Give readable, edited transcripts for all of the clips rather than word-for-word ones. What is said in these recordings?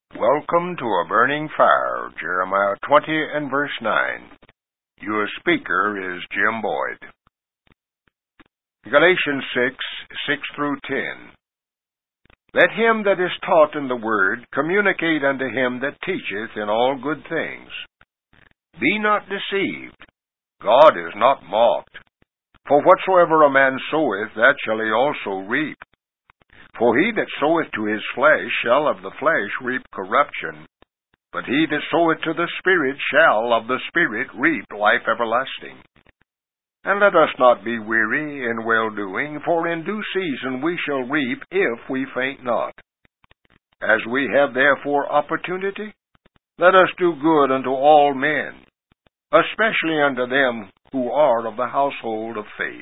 Welcome to a burning fire, Jeremiah 20 and verse 9. Your speaker is Jim Boyd. Galatians 6 through 10. Let him that is taught in the word communicate unto him that teacheth in all good things. Be not deceived. God is not mocked. For whatsoever a man soweth, that shall he also reap. For he that soweth to his flesh shall of the flesh reap corruption, but he that soweth to the Spirit shall of the Spirit reap life everlasting. And let us not be weary in well-doing, for in due season we shall reap if we faint not. As we have therefore opportunity, let us do good unto all men, especially unto them who are of the household of faith.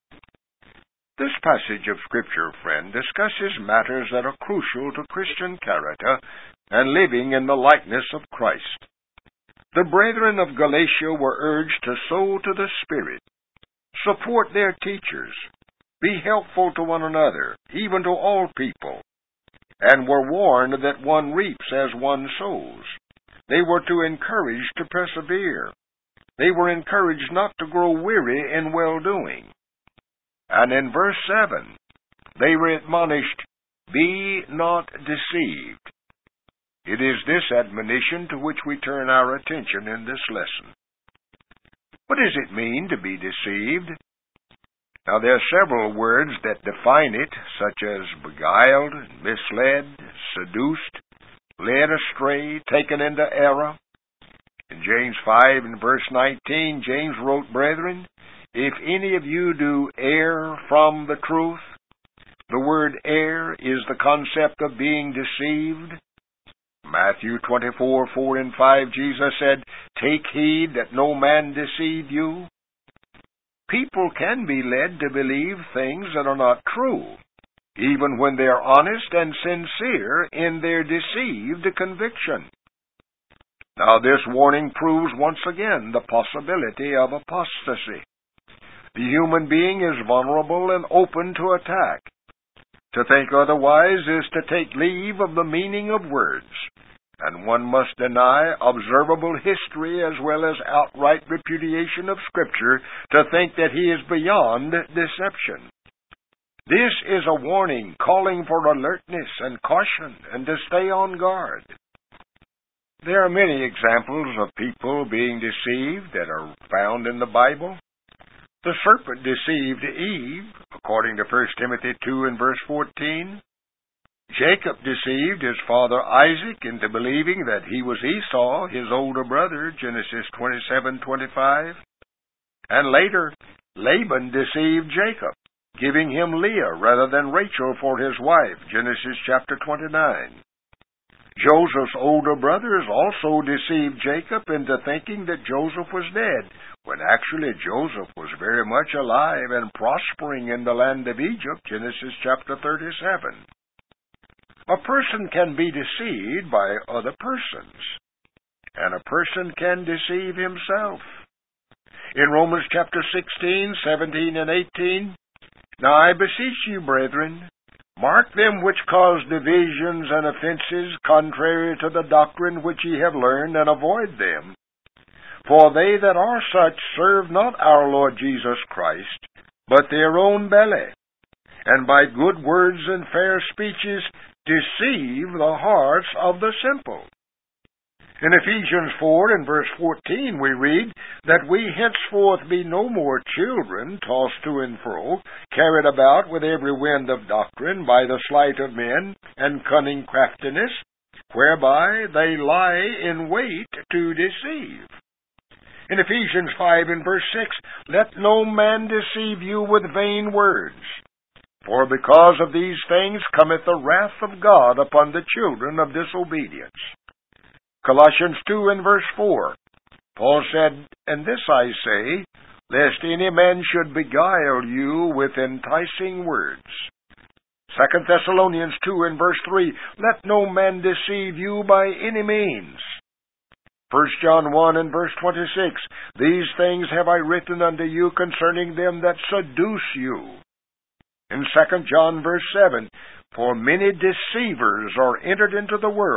This passage of Scripture, friend, discusses matters that are crucial to Christian character and living in the likeness of Christ. The brethren of Galatia were urged to sow to the Spirit, support their teachers, be helpful to one another, even to all people, and were warned that one reaps as one sows. They were to encourage to persevere. They were encouraged not to grow weary in well-doing. And in verse 7, they were admonished, Be not deceived. It is this admonition to which we turn our attention in this lesson. What does it mean to be deceived? Now, there are several words that define it, such as beguiled, misled, seduced, led astray, taken into error. In James 5 and verse 19, James wrote, Brethren, if any of you do err from the truth, the word err is the concept of being deceived. Matthew 24, 4 and 5, Jesus said, Take heed that no man deceive you. People can be led to believe things that are not true, even when they are honest and sincere in their deceived conviction. Now this warning proves once again the possibility of apostasy. The human being is vulnerable and open to attack. To think otherwise is to take leave of the meaning of words, and one must deny observable history as well as outright repudiation of Scripture to think that he is beyond deception. This is a warning calling for alertness and caution and to stay on guard. There are many examples of people being deceived that are found in the Bible. The serpent deceived Eve, according to 1 Timothy 2 and verse 14. Jacob deceived his father Isaac into believing that he was Esau, his older brother, Genesis 27:25. And later, Laban deceived Jacob, giving him Leah rather than Rachel for his wife, Genesis chapter 29. Joseph's older brothers also deceived Jacob into thinking that Joseph was dead, when actually Joseph was very much alive and prospering in the land of Egypt, Genesis chapter 37. A person can be deceived by other persons, and a person can deceive himself. In Romans chapter 16, 17, and 18, Now I beseech you, brethren, mark them which cause divisions and offenses contrary to the doctrine which ye have learned, and avoid them. For they that are such serve not our Lord Jesus Christ, but their own belly, and by good words and fair speeches deceive the hearts of the simple. In Ephesians 4 and verse 14 we read that we henceforth be no more children, tossed to and fro, carried about with every wind of doctrine by the sleight of men and cunning craftiness, whereby they lie in wait to deceive. In Ephesians 5 and verse 6, Let no man deceive you with vain words, for because of these things cometh the wrath of God upon the children of disobedience. Colossians 2 and verse 4, Paul said, And this I say, lest any man should beguile you with enticing words. 2 Thessalonians 2 and verse 3, Let no man deceive you by any means. 1 John 1 and verse 26, These things have I written unto you concerning them that seduce you. In 2 John verse 7, For many deceivers are entered into the world,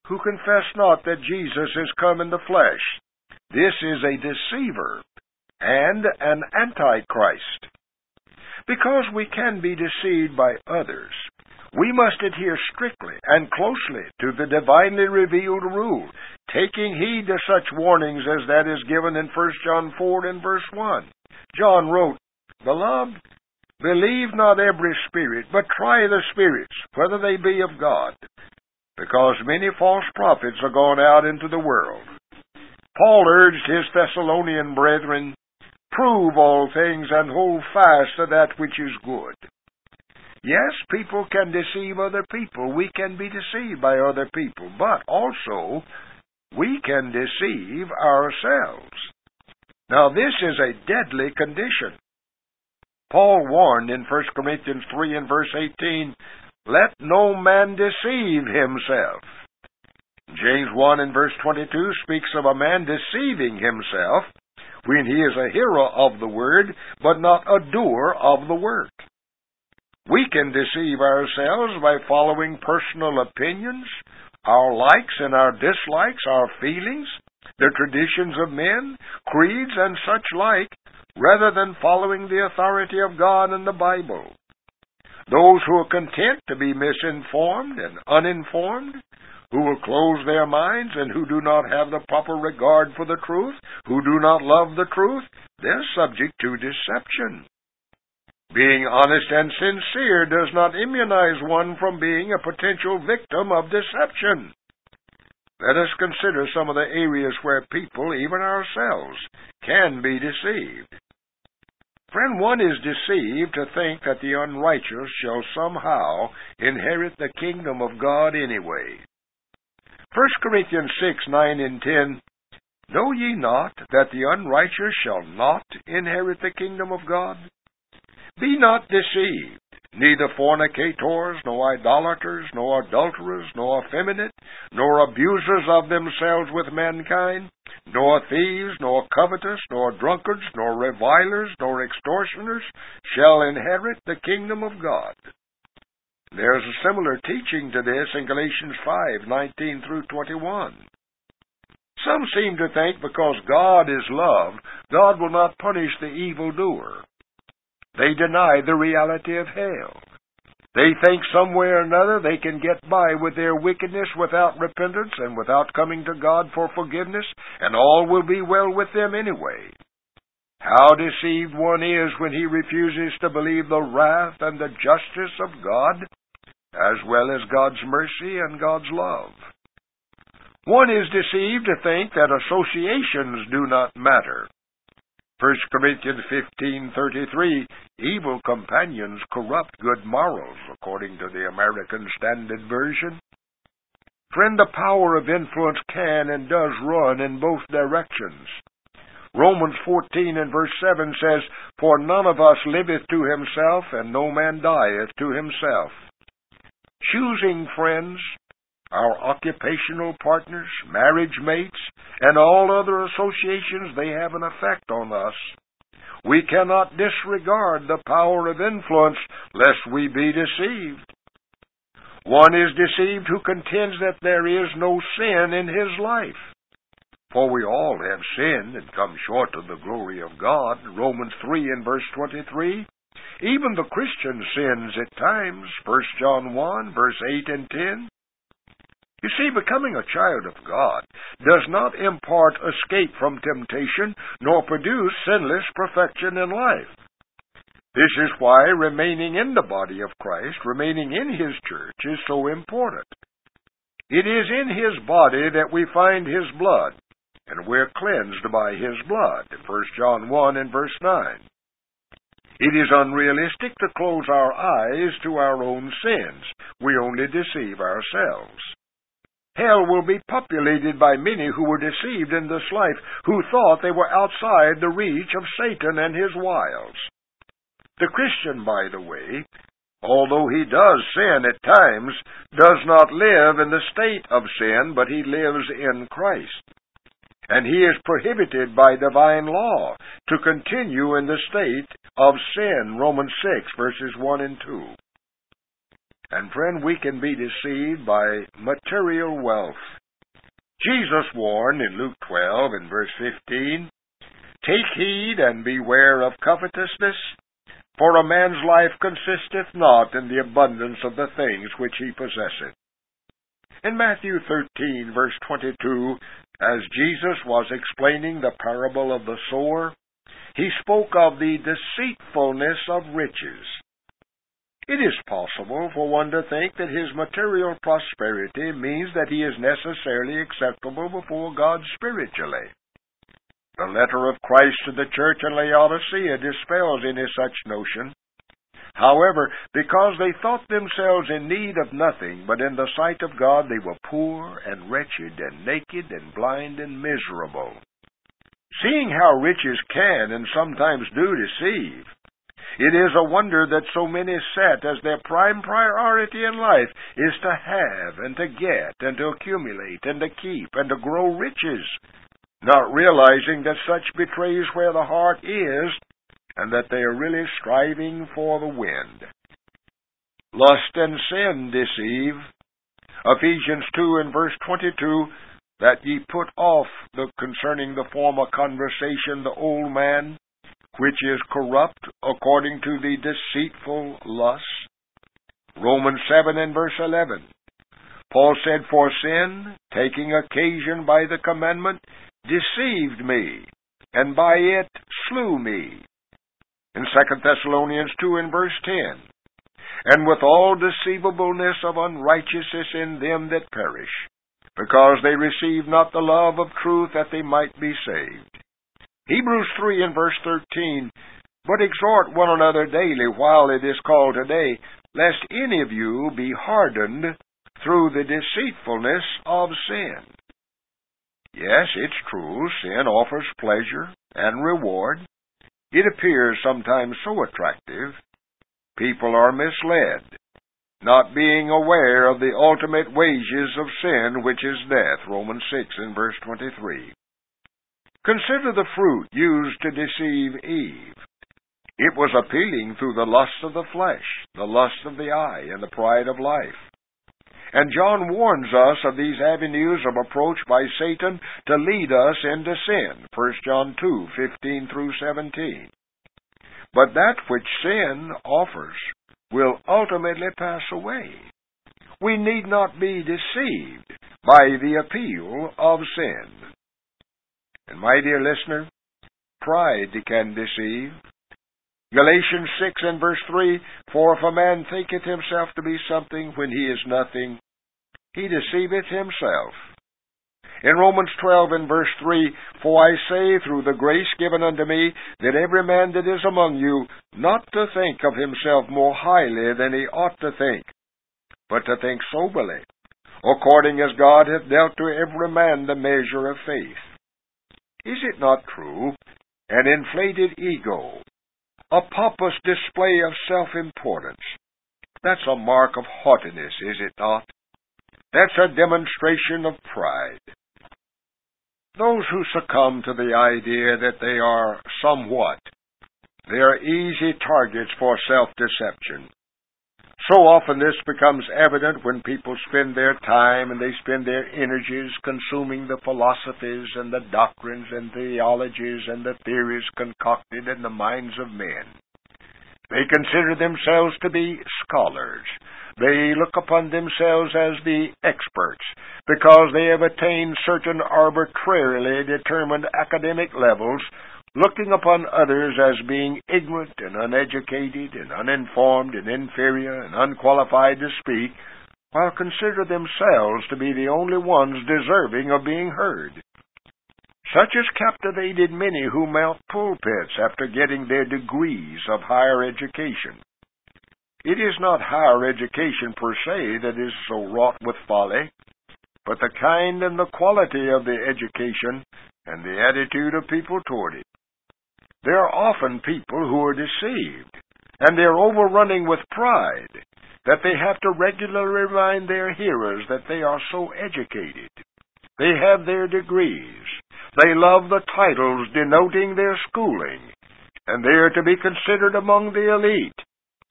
who confess not that Jesus is come in the flesh. This is a deceiver and an antichrist. Because we can be deceived by others, we must adhere strictly and closely to the divinely revealed rule, taking heed to such warnings as that is given in 1 John 4 and verse 1. John wrote, "Beloved, believe not every spirit, but try the spirits, whether they be of God, because many false prophets are gone out into the world." Paul urged his Thessalonian brethren, "Prove all things and hold fast to that which is good." Yes, people can deceive other people. We can be deceived by other people. But also, we can deceive ourselves. Now, this is a deadly condition. Paul warned in 1 Corinthians 3 and verse 18, "Let no man deceive himself." James 1 and verse 22 speaks of a man deceiving himself when he is a hearer of the word, but not a doer of the work. We can deceive ourselves by following personal opinions, our likes and our dislikes, our feelings, the traditions of men, creeds, and such like, rather than following the authority of God and the Bible. Those who are content to be misinformed and uninformed, who will close their minds and who do not have the proper regard for the truth, who do not love the truth, they're subject to deception. Being honest and sincere does not immunize one from being a potential victim of deception. Let us consider some of the areas where people, even ourselves, can be deceived. Friend, one is deceived to think that the unrighteous shall somehow inherit the kingdom of God anyway. 1 Corinthians 6, 9 and 10, "Know ye not that the unrighteous shall not inherit the kingdom of God? Be not deceived, neither fornicators, nor idolaters, nor adulterers, nor effeminate, nor abusers of themselves with mankind, nor thieves, nor covetous, nor drunkards, nor revilers, nor extortioners shall inherit the kingdom of God." There's a similar teaching to this in Galatians 5, 19 through 21. Some seem to think because God is love, God will not punish the evildoer. They deny the reality of hell. They think some way or another they can get by with their wickedness without repentance and without coming to God for forgiveness, and all will be well with them anyway. How deceived one is when he refuses to believe the wrath and the justice of God, as well as God's mercy and God's love. One is deceived to think that associations do not matter. 1 Corinthians 15:33, "Evil companions corrupt good morals," according to the American Standard Version. Friend, the power of influence can and does run in both directions. Romans 14 and verse 7 says, "For none of us liveth to himself, and no man dieth to himself." Choosing friends, our occupational partners, marriage mates, and all other associations, they have an effect on us. We cannot disregard the power of influence lest we be deceived. One is deceived who contends that there is no sin in his life. For we all have sinned and come short of the glory of God. Romans 3 and verse 23. Even the Christian sins at times. 1 John 1, verse 8 and 10. You see, becoming a child of God does not impart escape from temptation, nor produce sinless perfection in life. This is why remaining in the body of Christ, remaining in His church, is so important. It is in His body that we find His blood, and we're cleansed by His blood. 1 John 1 and verse 9. It is unrealistic to close our eyes to our own sins. We only deceive ourselves. Hell will be populated by many who were deceived in this life, who thought they were outside the reach of Satan and his wiles. The Christian, by the way, although he does sin at times, does not live in the state of sin, but he lives in Christ. And he is prohibited by divine law to continue in the state of sin, Romans 6, verses 1 and 2. And friend, we can be deceived by material wealth. Jesus warned in Luke 12 and verse 15, "Take heed and beware of covetousness, for a man's life consisteth not in the abundance of the things which he possesseth." In Matthew 13 verse 22, as Jesus was explaining the parable of the sower, he spoke of the deceitfulness of riches. It is possible for one to think that his material prosperity means that he is necessarily acceptable before God spiritually. The letter of Christ to the church in Laodicea dispels any such notion. However, because they thought themselves in need of nothing, but in the sight of God they were poor and wretched and naked and blind and miserable. Seeing how riches can and sometimes do deceive, it is a wonder that so many set as their prime priority in life is to have and to get and to accumulate and to keep and to grow riches, not realizing that such betrays where the heart is and that they are really striving for the wind. Lust and sin deceive. Ephesians 2 and verse 22, "That ye put off concerning the former conversation the old man, which is corrupt according to the deceitful lusts." Romans 7 and verse 11. Paul said, "For sin, taking occasion by the commandment, deceived me, and by it slew me." In 2 Thessalonians 2 and verse 10. "And with all deceivableness of unrighteousness in them that perish, because they receive not the love of truth that they might be saved." Hebrews 3 and verse 13, "But exhort one another daily while it is called today, lest any of you be hardened through the deceitfulness of sin." Yes, it's true, sin offers pleasure and reward. It appears sometimes so attractive. People are misled, not being aware of the ultimate wages of sin, which is death. Romans 6 and verse 23. Consider the fruit used to deceive Eve. It was appealing through the lust of the flesh, the lust of the eye, and the pride of life. And John warns us of these avenues of approach by Satan to lead us into sin. 1 John 2, 15 through 17. But that which sin offers will ultimately pass away. We need not be deceived by the appeal of sin. And my dear listener, pride can deceive. Galatians 6 and verse 3, "For if a man thinketh himself to be something when he is nothing, he deceiveth himself." In Romans 12 and verse 3, "For I say through the grace given unto me, that every man that is among you, not to think of himself more highly than he ought to think, but to think soberly, according as God hath dealt to every man the measure of faith." Is it not true? An inflated ego, a pompous display of self-importance, that's a mark of haughtiness, is it not? That's a demonstration of pride. Those who succumb to the idea that they are somewhat, they are easy targets for self-deception. So often this becomes evident when people spend their time and they spend their energies consuming the philosophies and the doctrines and theologies and the theories concocted in the minds of men. They consider themselves to be scholars. They look upon themselves as the experts because they have attained certain arbitrarily determined academic levels, looking upon others as being ignorant and uneducated and uninformed and inferior and unqualified to speak, while consider themselves to be the only ones deserving of being heard. Such has captivated many who mount pulpits after getting their degrees of higher education. It is not higher education per se that is so wrought with folly, but the kind and the quality of the education and the attitude of people toward it. There are often people who are deceived, and they are overrunning with pride, that they have to regularly remind their hearers that they are so educated. They have their degrees. They love the titles denoting their schooling, and they are to be considered among the elite.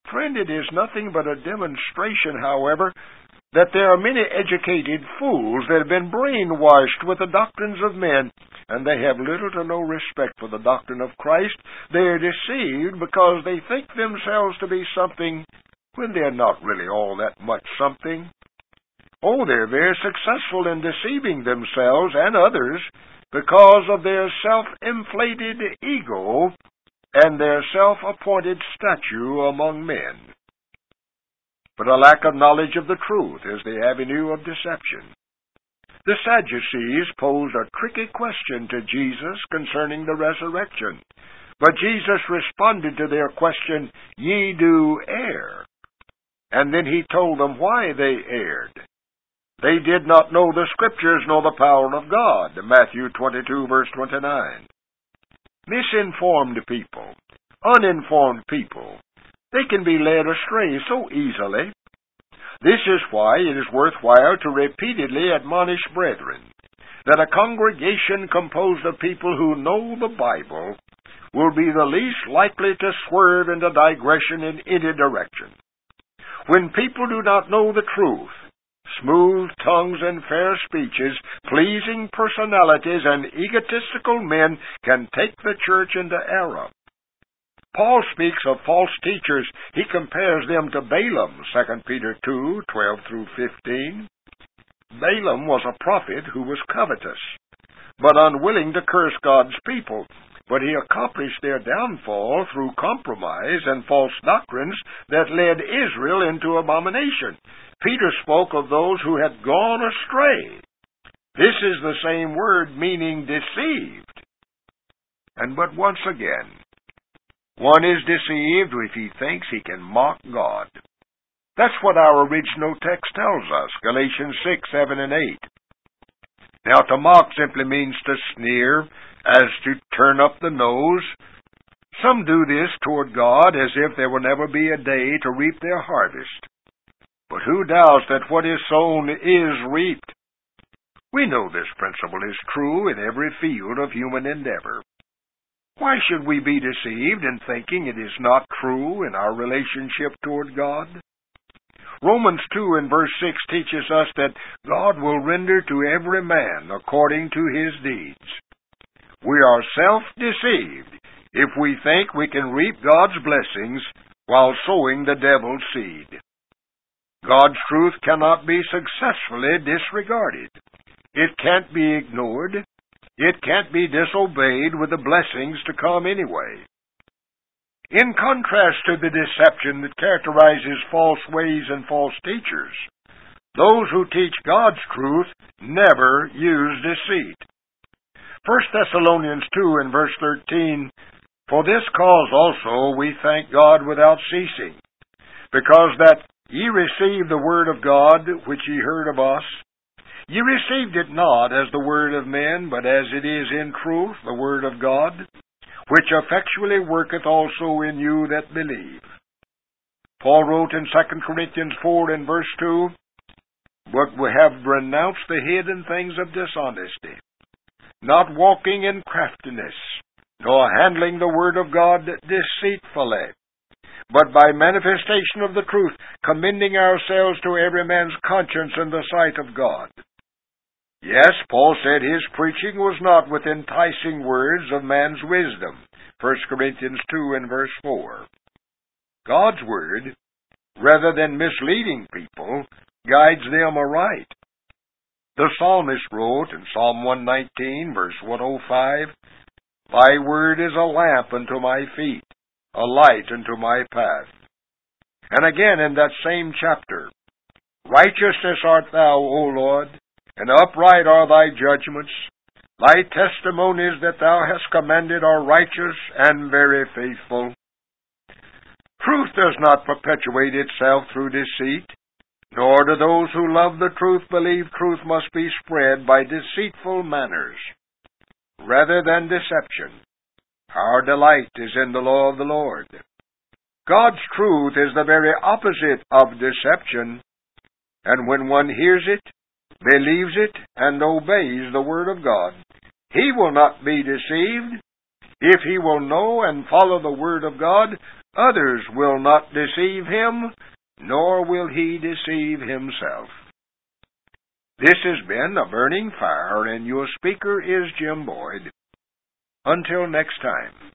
Friend, it is nothing but a demonstration, however, that there are many educated fools that have been brainwashed with the doctrines of men, and they have little to no respect for the doctrine of Christ. They are deceived because they think themselves to be something when they're not really all that much something. Oh, they're very successful in deceiving themselves and others because of their self-inflated ego and their self-appointed stature among men. But a lack of knowledge of the truth is the avenue of deception. The Sadducees posed a tricky question to Jesus concerning the resurrection, but Jesus responded to their question, "Ye do err." And then he told them why they erred. They did not know the Scriptures nor the power of God. Matthew 22, verse 29. Misinformed people, uninformed people, they can be led astray so easily. This is why it is worthwhile to repeatedly admonish brethren that a congregation composed of people who know the Bible will be the least likely to swerve into digression in any direction. When people do not know the truth, smooth tongues and fair speeches, pleasing personalities, and egotistical men can take the church into error. Paul speaks of false teachers. He compares them to Balaam, 2 Peter 2, 12 through 15. Balaam was a prophet who was covetous, but unwilling to curse God's people. But he accomplished their downfall through compromise and false doctrines that led Israel into abomination. Peter spoke of those who had gone astray. This is the same word meaning deceived. But once again, one is deceived if he thinks he can mock God. That's what our original text tells us, Galatians 6, 7, and 8. Now, to mock simply means to sneer, as to turn up the nose. Some do this toward God as if there will never be a day to reap their harvest. But who doubts that what is sown is reaped? We know this principle is true in every field of human endeavor. Why should we be deceived in thinking it is not true in our relationship toward God? Romans 2 and verse 6 teaches us that God will render to every man according to his deeds. We are self-deceived if we think we can reap God's blessings while sowing the devil's seed. God's truth cannot be successfully disregarded. It can't be ignored. It can't be disobeyed with the blessings to come anyway. In contrast to the deception that characterizes false ways and false teachers, those who teach God's truth never use deceit. 1 Thessalonians 2 and verse 13, "For this cause also we thank God without ceasing, because that ye received the word of God which ye heard of us. Ye received it not as the word of men, but as it is in truth the word of God, which effectually worketh also in you that believe." Paul wrote in 2 Corinthians 4 and verse 2, "But we have renounced the hidden things of dishonesty, not walking in craftiness, nor handling the word of God deceitfully, but by manifestation of the truth, commending ourselves to every man's conscience in the sight of God." Yes, Paul said his preaching was not with enticing words of man's wisdom. 1 Corinthians 2 and verse 4. God's word, rather than misleading people, guides them aright. The psalmist wrote in Psalm 119, verse 105, "Thy word is a lamp unto my feet, a light unto my path." And again in that same chapter, "Righteousness art thou, O Lord, and upright are thy judgments. Thy testimonies that thou hast commanded are righteous and very faithful." Truth does not perpetuate itself through deceit, nor do those who love the truth believe truth must be spread by deceitful manners. Rather than deception, our delight is in the law of the Lord. God's truth is the very opposite of deception, and when one hears it, believes it, and obeys the Word of God, he will not be deceived. If he will know and follow the Word of God, Others will not deceive him, nor will he deceive himself. This has been A Burning Fire, and your speaker is Jim Boyd. Until next time.